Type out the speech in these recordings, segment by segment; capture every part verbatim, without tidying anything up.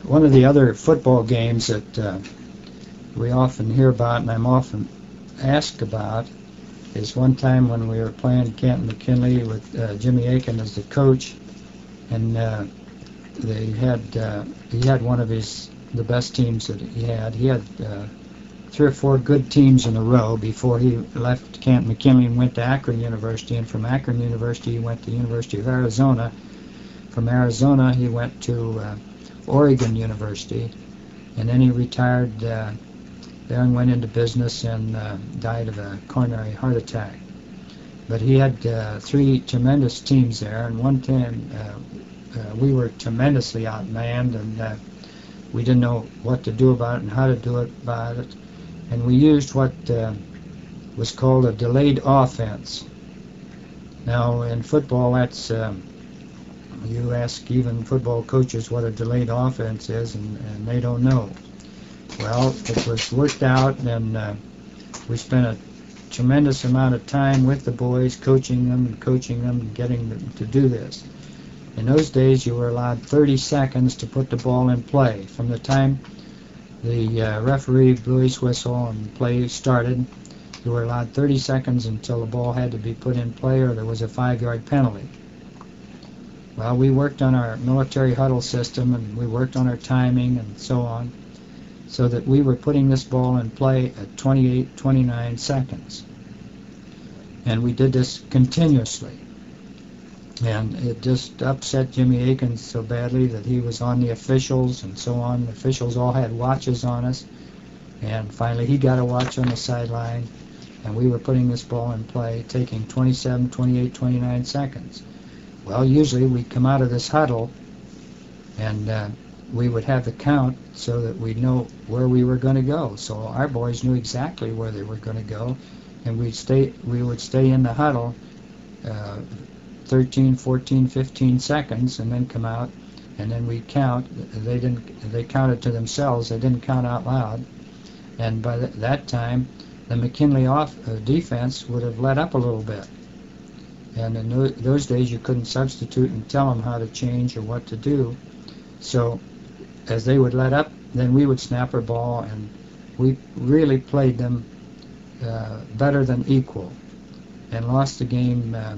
one of the other football games that uh, we often hear about, and I'm often asked about, is one time when we were playing Canton McKinley with uh, Jimmy Aiken as the coach, and uh, they had uh, he had one of his the best teams that he had. He had uh, three or four good teams in a row before he left Canton McKinley and went to Akron University, and from Akron University he went to the University of Arizona. From Arizona he went to uh, Oregon University, and then he retired uh, there and went into business and uh, died of a coronary heart attack. But he had uh, three tremendous teams there, and one time uh, uh, we were tremendously outmanned, and uh, we didn't know what to do about it and how to do it about it. And we used what uh, was called a delayed offense. Now, in football, that's um, you ask even football coaches what a delayed offense is, and, and they don't know. Well, it was worked out, and uh, we spent a tremendous amount of time with the boys, coaching them and coaching them and getting them to do this. In those days, you were allowed thirty seconds to put the ball in play. From the time the uh, referee blew his whistle and play started, you were allowed thirty seconds until the ball had to be put in play or there was a five-yard penalty. Well, we worked on our military huddle system, and we worked on our timing and so on, so that we were putting this ball in play at twenty-eight, twenty-nine seconds. And we did this continuously. And it just upset Jimmy Aiken so badly that he was on the officials and so on. The officials all had watches on us. And finally he got a watch on the sideline, and we were putting this ball in play, taking twenty-seven, twenty-eight, twenty-nine seconds. Well, usually we'd come out of this huddle, and uh, we would have the count so that we'd know where we were going to go. So our boys knew exactly where they were going to go, and we'd stay, we would stay in the huddle uh, thirteen, fourteen, fifteen seconds, and then come out, and then we'd count. They didn't. They counted to themselves. They didn't count out loud. And by th that time, the McKinley off uh, defense would have let up a little bit. And in th those days, you couldn't substitute and tell them how to change or what to do. So as they would let up, then we would snap our ball, and we really played them uh, better than equal, and lost the game, uh,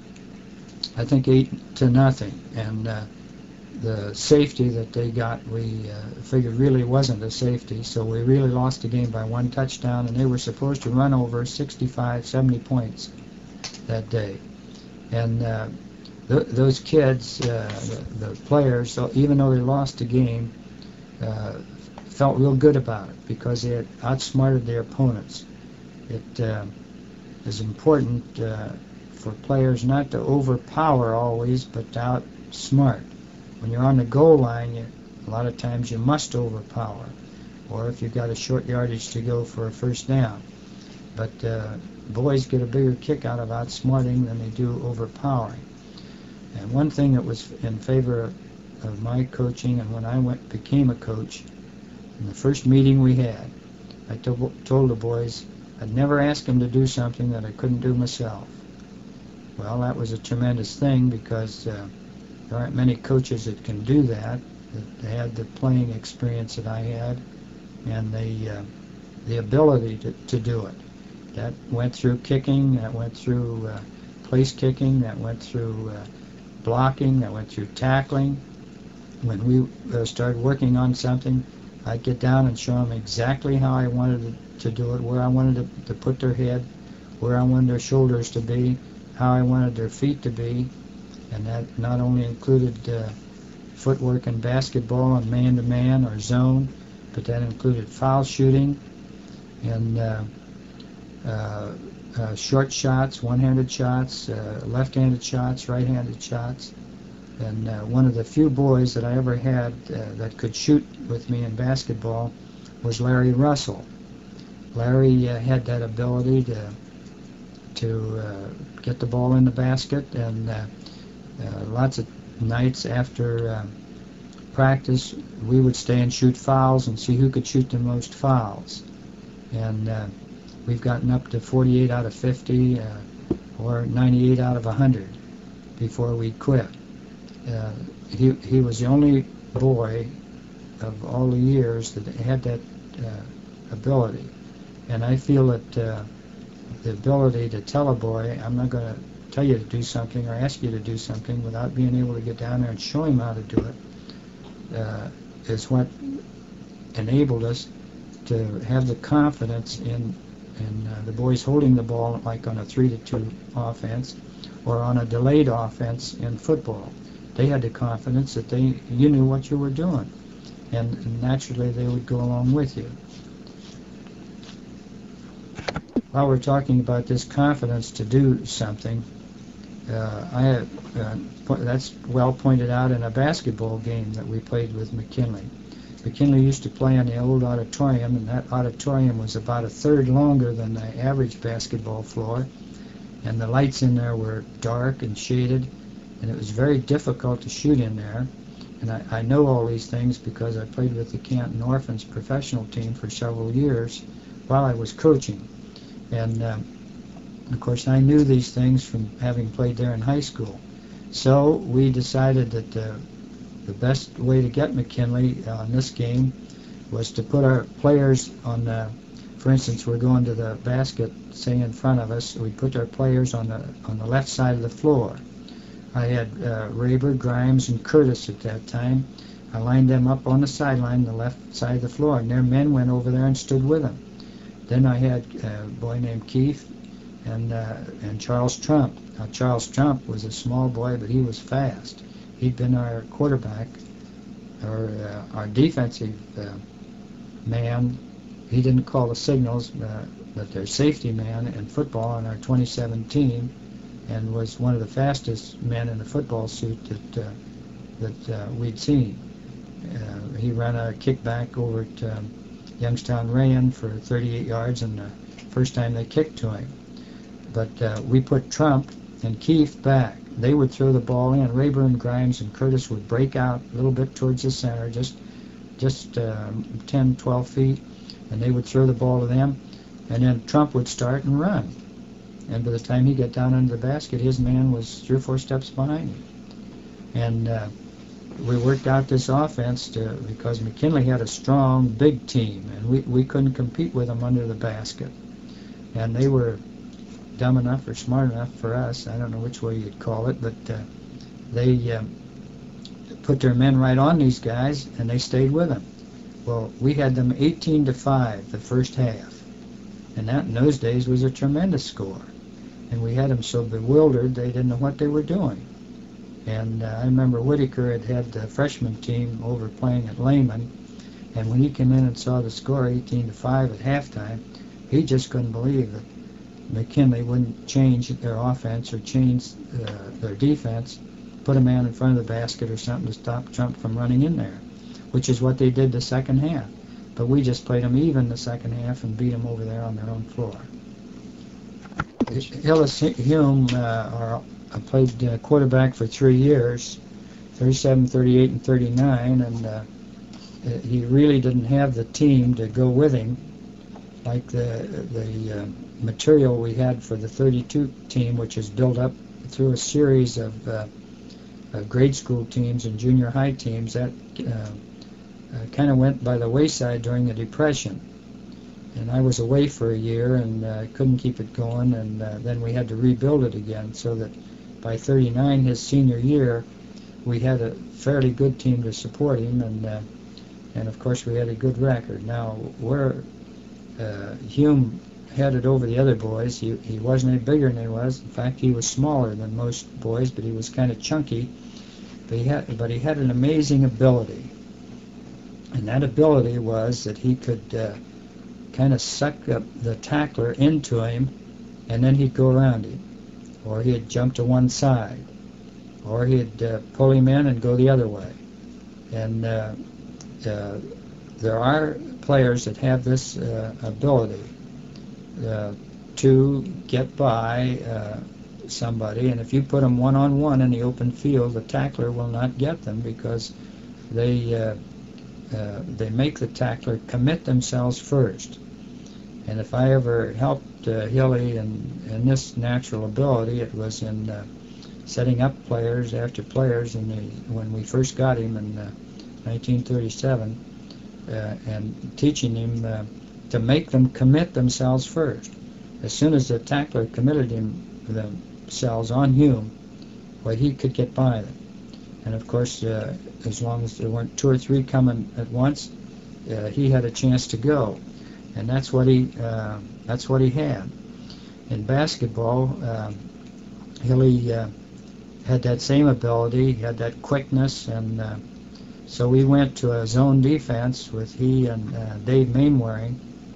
I think, eight to nothing. And uh, the safety that they got, we uh, figured really wasn't a safety, so we really lost the game by one touchdown, and they were supposed to run over sixty-five, seventy points that day. And uh, th those kids, uh, the, the players, so even though they lost the game, uh, felt real good about it because they had outsmarted their opponents. It uh, is important uh, for players not to overpower always, but to outsmart. When you're on the goal line, you, a lot of times you must overpower, or if you've got a short yardage to go for a first down. But uh, boys get a bigger kick out of outsmarting than they do overpowering. And one thing that was in favor of, of my coaching, and when I went became a coach, in the first meeting we had, I to told the boys I'd never ask them to do something that I couldn't do myself. Well, that was a tremendous thing because uh, there aren't many coaches that can do that, that had the playing experience that I had, and the, uh, the ability to, to do it. That went through kicking, that went through uh, place kicking, that went through uh, blocking, that went through tackling. When we uh, started working on something, I'd get down and show them exactly how I wanted to do it, where I wanted to, to put their head, where I wanted their shoulders to be, how I wanted their feet to be. And that not only included uh, footwork in basketball and man-to-man or zone, but that included foul shooting and uh, uh, uh, short shots, one-handed shots, uh, left-handed shots, right-handed shots. And uh, one of the few boys that I ever had uh, that could shoot with me in basketball was Larry Russell. Larry uh, had that ability to to uh, get the ball in the basket, and uh, uh, lots of nights after uh, practice we would stay and shoot fouls and see who could shoot the most fouls. And uh, we've gotten up to forty-eight out of fifty uh, or ninety-eight out of one hundred before we quit. Uh, he, he was the only boy of all the years that had that uh, ability. And I feel that uh, the ability to tell a boy, I'm not going to tell you to do something or ask you to do something without being able to get down there and show him how to do it, uh, is what enabled us to have the confidence in in uh, the boys holding the ball, like on a three to two offense or on a delayed offense in football. They had the confidence that they you knew what you were doing, and, and naturally they would go along with you. While we're talking about this confidence to do something, uh, I have, uh, po- that's well pointed out in a basketball game that we played with McKinley. McKinley used to play in the old auditorium, and that auditorium was about a third longer than the average basketball floor, and the lights in there were dark and shaded, and it was very difficult to shoot in there. And I, I know all these things because I played with the Canton Orphans professional team for several years while I was coaching. And, um, of course, I knew these things from having played there in high school. So we decided that uh, the best way to get McKinley on this game was to put our players on the, for instance, we're going to the basket, say in front of us, we put our players on the on the left side of the floor. I had uh, Raber, Grimes, and Curtis at that time. I lined them up on the sideline, the left side of the floor, and their men went over there and stood with them. Then I had a boy named Keith and uh, and Charles Trump. Now, Charles Trump was a small boy, but he was fast. He'd been our quarterback, or uh, our defensive uh, man. He didn't call the signals, uh, but their safety man in football on our twenty-seven team, and was one of the fastest men in the football suit that uh, that uh, we'd seen. Uh, he ran a kickback over at um, Youngstown Rayon for thirty-eight yards, and the first time they kicked to him. But uh, we put Trump and Keith back. They would throw the ball in. Raber and Grimes and Curtis would break out a little bit towards the center, just just um, ten, twelve feet, and they would throw the ball to them, and then Trump would start and run. And by the time he got down under the basket, his man was three or four steps behind him. And uh, we worked out this offense to, because McKinley had a strong, big team, and we, we couldn't compete with them under the basket. And they were dumb enough or smart enough for us, I don't know which way you'd call it, but uh, they uh, put their men right on these guys, and they stayed with them. Well, we had them eighteen to five the first half, and that in those days was a tremendous score. And we had them so bewildered they didn't know what they were doing. And uh, I remember Whitaker had had the freshman team over playing at Lehman, and when he came in and saw the score eighteen to five at halftime, he just couldn't believe that McKinley wouldn't change their offense or change uh, their defense, put a man in front of the basket or something to stop Trump from running in there, which is what they did the second half. But we just played them even the second half and beat them over there on their own floor. Hillis Hume uh, are, uh, played uh, quarterback for three years, thirty-seven, thirty-eight, and thirty-nine, and uh, he really didn't have the team to go with him, like the the uh, material we had for the thirty-two team, which is built up through a series of, uh, of grade school teams and junior high teams. That uh, uh, kind of went by the wayside during the Depression. And I was away for a year and uh, couldn't keep it going, and uh, then we had to rebuild it again, so that by thirty-nine, his senior year, we had a fairly good team to support him, and uh, and of course we had a good record. Now, where uh, Hume headed over the other boys, he, he wasn't any bigger than he was. In fact, he was smaller than most boys, but he was kind of chunky. But he had, but he had an amazing ability, and that ability was that he could uh, kind of suck up the tackler into him, and then he'd go around him, or he'd jump to one side, or he'd uh, pull him in and go the other way. And uh, uh, there are players that have this uh, ability uh, to get by uh, somebody, and if you put them one-on-one in the open field, the tackler will not get them because they uh, uh, they make the tackler commit themselves first. And if I ever helped uh, Hilly in, in this natural ability, it was in uh, setting up players after players in the, when we first got him in uh, nineteen thirty-seven. uh, and teaching him uh, to make them commit themselves first. As soon as the tackler committed him themselves on Hume, well, he could get by them. And of course, uh, as long as there weren't two or three coming at once, uh, he had a chance to go. And that's what he uh, that's what he had. In basketball, uh, Hilly uh, had that same ability, he had that quickness, and uh, so we went to a zone defense with he and uh, Dave Mainwaring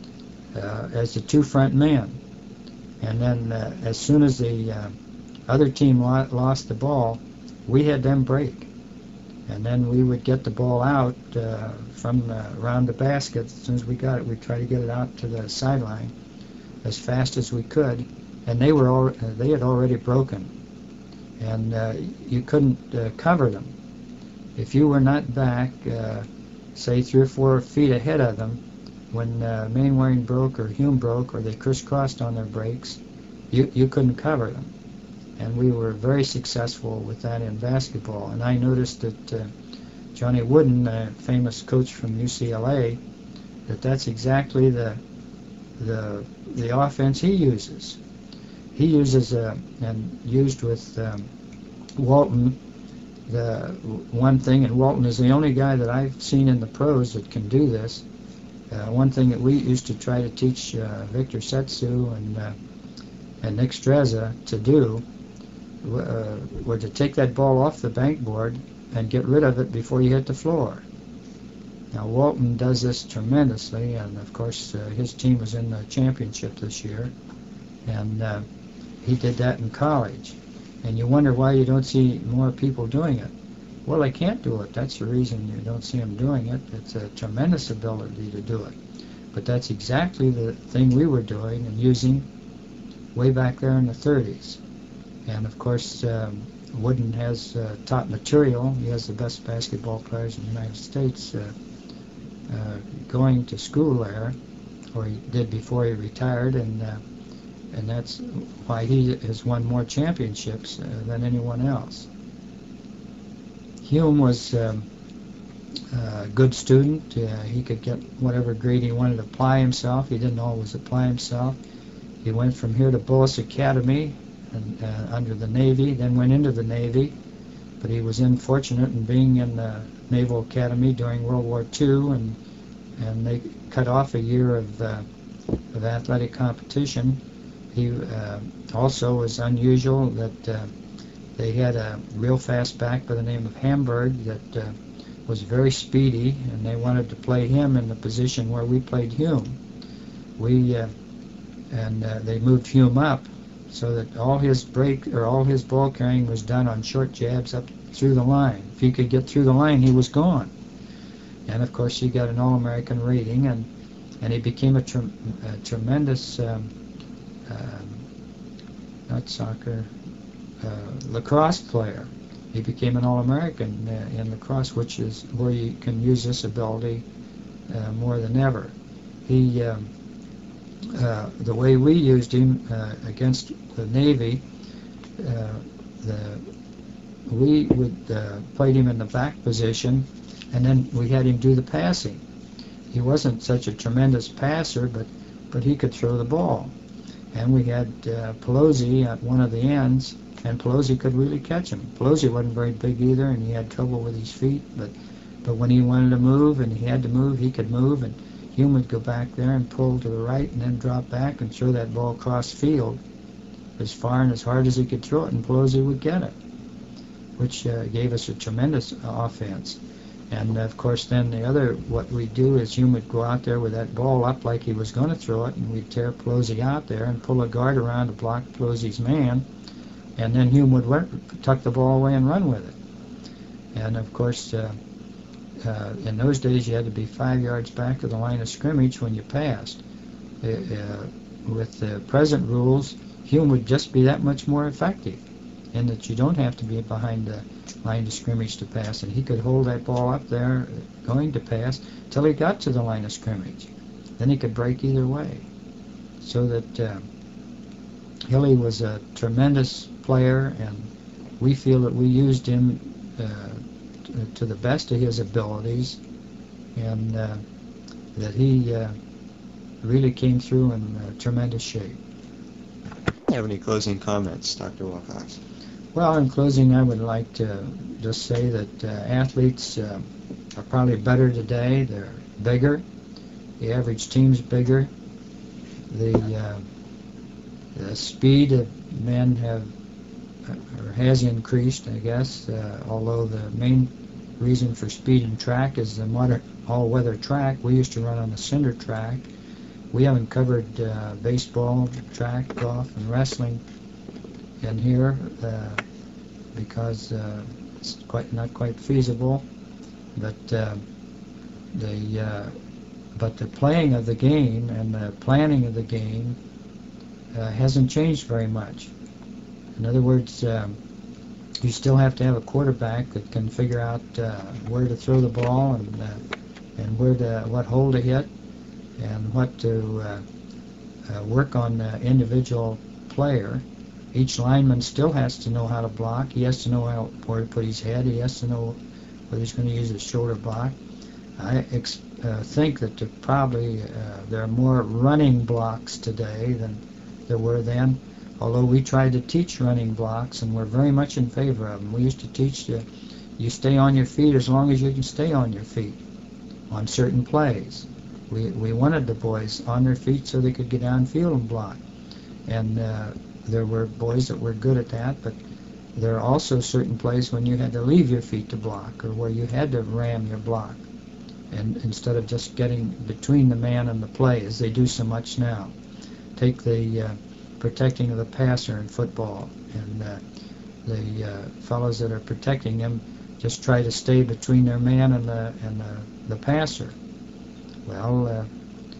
uh, as the two front men. And then uh, as soon as the uh, other team lo- lost the ball, we had them break. And then we would get the ball out uh, from uh, around the basket. As soon as we got it, we'd try to get it out to the sideline as fast as we could. And they were al- they had already broken. And uh, you couldn't uh, cover them. If you were not back, uh, say, three or four feet ahead of them, when uh, Mainwaring broke or Hume broke or they crisscrossed on their breaks, you, you couldn't cover them. And we were very successful with that in basketball. And I noticed that uh, Johnny Wooden, a famous coach from U C L A, that that's exactly the the the offense he uses. He uses uh, and used with um, Walton the one thing, and Walton is the only guy that I've seen in the pros that can do this. Uh, one thing that we used to try to teach uh, Victor Setsu and uh, and Nick Streza to do uh, were to take that ball off the bankboard and get rid of it before you hit the floor. Now Walton does this tremendously, and of course uh, his team was in the championship this year, and uh, he did that in college. And you wonder why you don't see more people doing it. Well, they can't do it. That's the reason you don't see them doing it. It's a tremendous ability to do it. But that's exactly the thing we were doing and using way back there in the thirties. And of course, um, Wooden has uh, taught material. He has the best basketball players in the United States uh, uh, going to school there, or he did before he retired, and uh, and that's why he has won more championships uh, than anyone else. Hume was um, a good student. Uh, he could get whatever grade he wanted to apply himself. He didn't always apply himself. He went from here to Bullis Academy and, uh, under the Navy, then went into the Navy, but he was unfortunate in being in the Naval Academy during World War Two, and and they cut off a year of, uh, of athletic competition. He uh, also was unusual that uh, they had a real fast back by the name of Hamburg that uh, was very speedy, and they wanted to play him in the position where we played Hume. We uh, and uh, they moved Hume up so that all his break or all his ball carrying was done on short jabs up through the line. If he could get through the line, he was gone. And of course, he got an All-American rating, and and he became a, tre- a tremendous. Um, Um, not soccer, uh, lacrosse player. He became an All-American uh, in lacrosse, which is where you can use this ability uh, more than ever. He, um, uh, the way we used him uh, against the Navy, uh, the we would uh, played him in the back position, and then we had him do the passing. He wasn't such a tremendous passer, but but he could throw the ball. And we had uh, Pelosi at one of the ends, and Pelosi could really catch him. Pelosi wasn't very big either, and he had trouble with his feet, but but when he wanted to move and he had to move, he could move, and Hume would go back there and pull to the right and then drop back and throw that ball across field as far and as hard as he could throw it, and Pelosi would get it, which uh, gave us a tremendous offense. And of course, then the other, what we'd do is Hume would go out there with that ball up like he was going to throw it, and we'd tear Pelosi out there and pull a guard around to block Pelosi's man, and then Hume would run, tuck the ball away and run with it. And of course, uh, uh, in those days, you had to be five yards back of the line of scrimmage when you passed. Uh, uh, with the present rules, Hume would just be that much more effective, in that you don't have to be behind the line of scrimmage to pass, and he could hold that ball up there going to pass till he got to the line of scrimmage. Then he could break either way. So that uh, Hilly was a tremendous player, and we feel that we used him uh, to the best of his abilities, and uh, that he uh, really came through in uh, tremendous shape. Do you have any closing comments, Doctor Wilcox? Well, in closing, I would like to just say that uh, athletes uh, are probably better today. They're bigger. The average team's bigger. The, uh, the speed of men have or has increased, I guess, uh, although the main reason for speed in track is the modern all-weather track. We used to run on the cinder track. We haven't covered uh, baseball, track, golf, and wrestling in here uh, because uh, it's quite not quite feasible. But uh, the uh, but the playing of the game and the planning of the game uh, hasn't changed very much. In other words, um, you still have to have a quarterback that can figure out uh, where to throw the ball and uh, and where to what hole to hit and what to uh, uh, work on the individual player. Each lineman still has to know how to block. He has to know how, where to put his head. He has to know whether he's going to use his shoulder block. I ex- uh, think that there probably uh, there are more running blocks today than there were then. Although we tried to teach running blocks, and we're very much in favor of them. We used to teach you, you stay on your feet as long as you can stay on your feet on certain plays. We we wanted the boys on their feet so they could get downfield and block. And uh, there were boys that were good at that, but there are also certain plays when you had to leave your feet to block or where you had to ram your block. And instead of just getting between the man and the play, as they do so much now. Take the uh, protecting of the passer in football, and uh, the uh, fellows that are protecting him just try to stay between their man and the and the, the passer. Well, uh,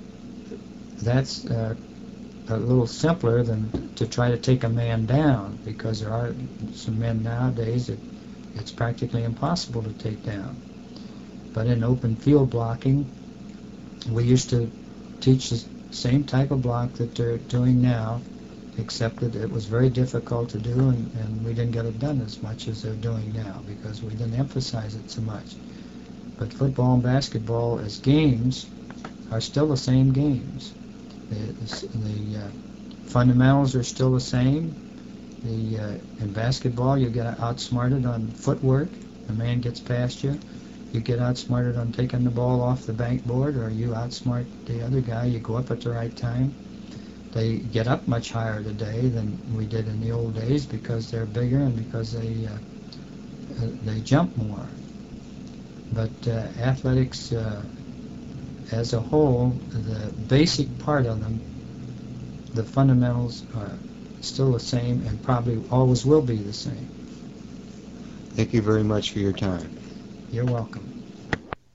that's uh, a little simpler than to try to take a man down, because there are some men nowadays that it's practically impossible to take down. But in open field blocking, we used to teach the same type of block that they're doing now, except that it was very difficult to do, and, and we didn't get it done as much as they're doing now because we didn't emphasize it so much. But football and basketball as games are still the same games. The, the uh, fundamentals are still the same. The uh, in basketball, you get outsmarted on footwork. The man gets past you. You get outsmarted on taking the ball off the backboard, or you outsmart the other guy. You go up at the right time. They get up much higher today than we did in the old days because they're bigger and because they uh, uh, they jump more. But uh, athletics uh, as a whole, the basic part of them, the fundamentals are still the same and probably always will be the same. Thank you very much for your time. You're welcome.